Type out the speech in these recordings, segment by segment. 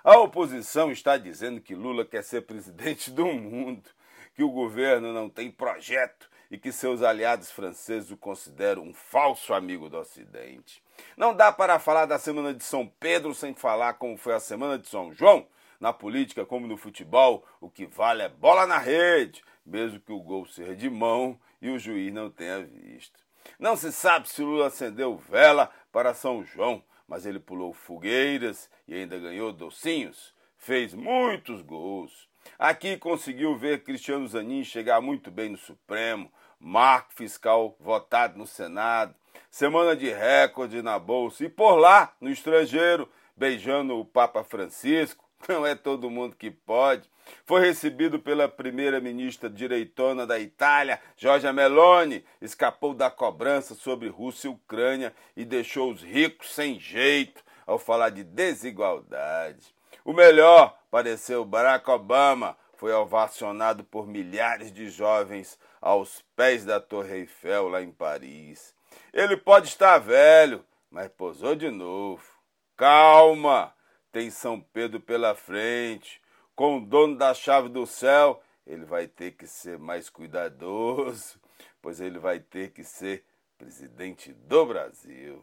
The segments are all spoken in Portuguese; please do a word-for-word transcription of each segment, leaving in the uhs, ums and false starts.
A oposição está dizendo que Lula quer ser presidente do mundo, que o governo não tem projeto e que seus aliados franceses o consideram um falso amigo do Ocidente. Não dá para falar da Semana de São Pedro sem falar como foi a Semana de São João. Na política, como no futebol, o que vale é bola na rede, mesmo que o gol seja de mão e o juiz não tenha visto. Não se sabe se Lula acendeu vela para São João, mas ele pulou fogueiras e ainda ganhou docinhos. Fez muitos gols. Aqui conseguiu ver Cristiano Zanin chegar muito bem no Supremo, marco fiscal votado no Senado, semana de recorde na Bolsa e por lá, no estrangeiro, beijando o Papa Francisco. Não é todo mundo que pode. Foi recebido pela primeira-ministra direitona da Itália, Giorgia Meloni, escapou da cobrança sobre Rússia e Ucrânia e deixou os ricos sem jeito ao falar de desigualdade. O melhor, pareceu Barack Obama, foi ovacionado por milhares de jovens aos pés da Torre Eiffel, lá em Paris. Ele pode estar velho, mas posou de novo. Calma! Tem São Pedro pela frente. Com o dono da chave do céu, ele vai ter que ser mais cuidadoso, pois ele vai ter que ser presidente do Brasil.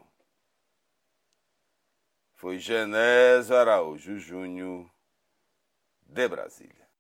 Foi Genésio Araújo Júnior, de Brasília.